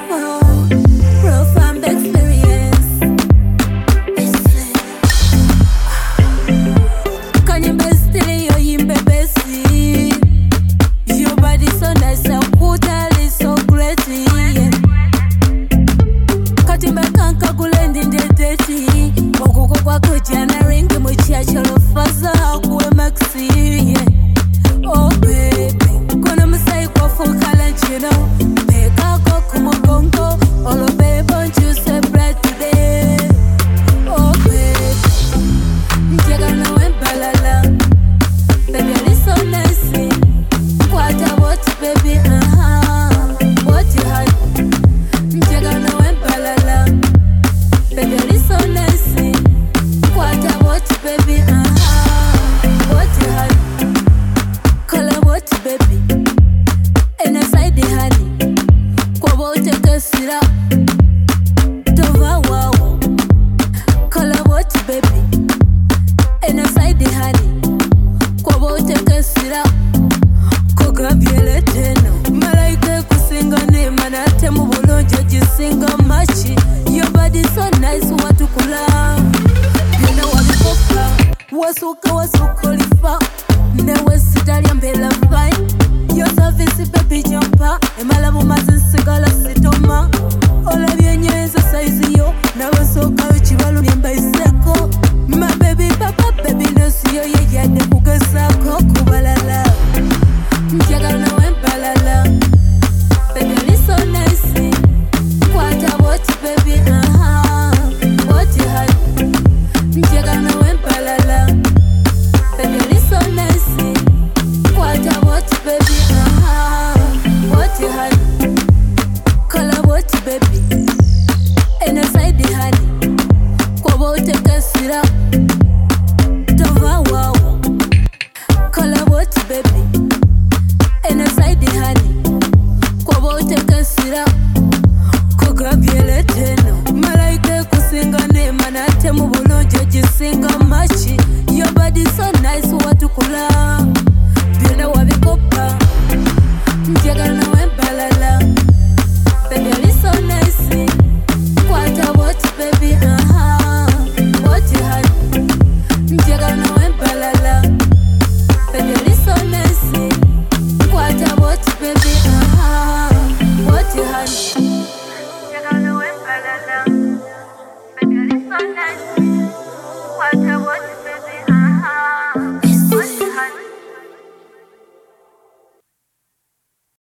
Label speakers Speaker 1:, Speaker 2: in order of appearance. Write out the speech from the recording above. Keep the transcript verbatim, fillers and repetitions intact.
Speaker 1: Oh, profound experience. Can you best tell you yimbe besi? Your body so nice and quarterly so great. Katimba kanka kulendi ndeteti. Wakuko kwa kujana ringi mchiacholo faza kuwe maxi. Oh baby, gonna masai kwa fukala nchino. Peka kwa kumugongo, all of baby won't you say bread today. Oh baby, njega na wembalala. Baby, I so nice. Kwata what baby, uh-huh. What you had? Njega na wembalala. Baby, I so nice. Kwata what baby, uh-huh. What you had? Color what baby. And aside the honey. Kwa wote kasira. Tova wow. Color what baby. And aside the honey. Kwa wote kasira. Kogabyele teno. Malaika kusinga nema na temu bulonja jisinga machi. Your body so nice watu kula. Yena walikoka. Wasuka wasuka lifa. Newe sitalia mbela fine. Your service baby jumper. Emalabu mazinsigala sitoma. Ola vyenyeza saizi yo. Nawe soka uchibalu nyamba iseko. My baby papa baby nosi yo ye yade kugesako kubalala. Njagala na wembalala.